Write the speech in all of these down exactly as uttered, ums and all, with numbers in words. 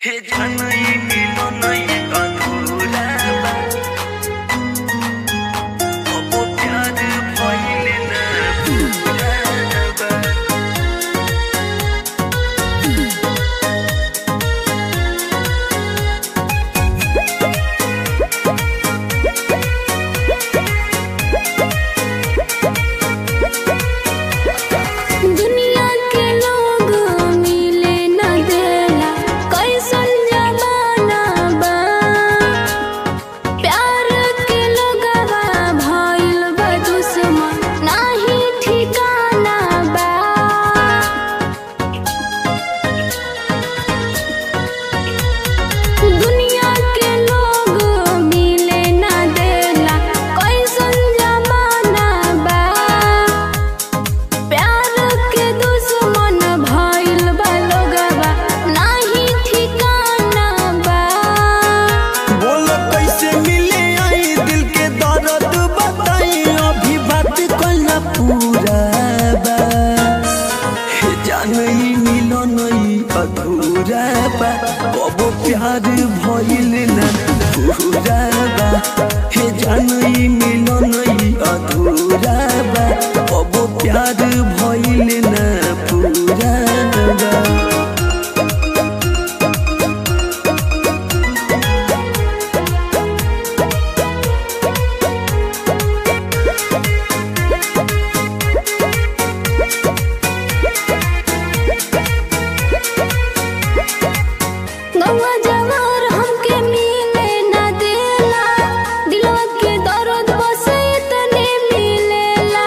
हे जानई मिलो नहीं अधूरा बा अब प्यार भइले ना पूरा बा। दुनिया के लोग मिले न देला कैसन जमाना बा। प्यार के लोगवा भइल बा दुश्मन नाही ठिकाना बा। दुनिया के लोग मिले न देला कैसन जमाना बा। प्यार के दुश्मन भइल बा लोगवा नाही ठिकाना बा। बोलो कैसे मिले आई दिल के दर्द बताई अभी बात करना पूरा बा। हे जानई मिलो नहीं अधूरा बा अब प्यार भइले ना पूरा बा। हे जानई मिलो नहीं अधूरा बा अब प्यार भइले ना पूरा बा। गौवा जवार हमके मिले ना देला दिलवा के दर्द बस इतने मिलेला।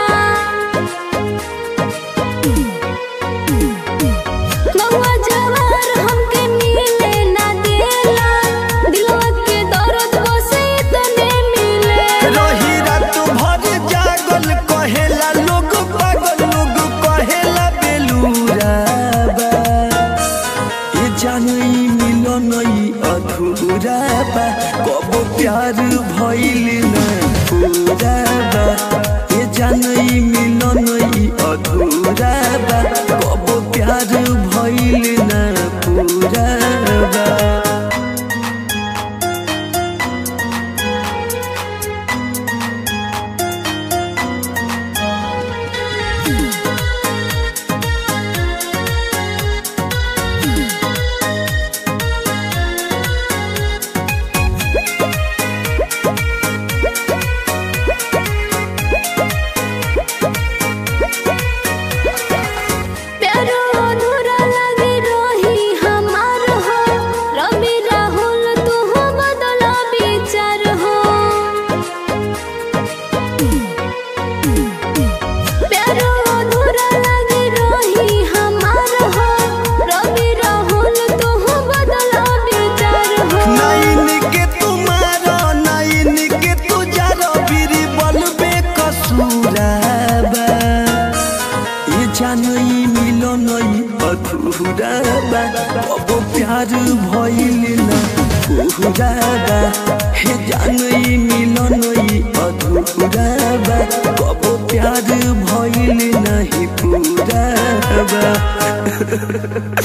गौवा जवार हमके मिले ना देला दिलवा के दर्द बस इतने मिलेला। रही रात भर जागल कहेला लोग पागल लोग कहेला बेलूरा बा। ये जानई मिलो नहीं अधूरा बा कब प्यार भइल ना पूरा बा। ये जानई मिलो नहीं अधूरा बा कब प्यार भइल ना पूरा बा। प्यारो अधूरा लगे रही हमार हो रवि राहुल तू बदला विचार हो। प्यारो अधूरा लगे रही हमार हो रवि राहुल तू बदला विचार हो। नाइन के तुम्हारा नाइन के तुझारा बीरी बलबे कसूरा बा। ये जानई मिलो नहीं अधूरा बा अब प्यार भइल ना पूरा बा। हे जानई मिलो नहीं अधूरा बा अब प्यार भइल नहीं पूरा बा।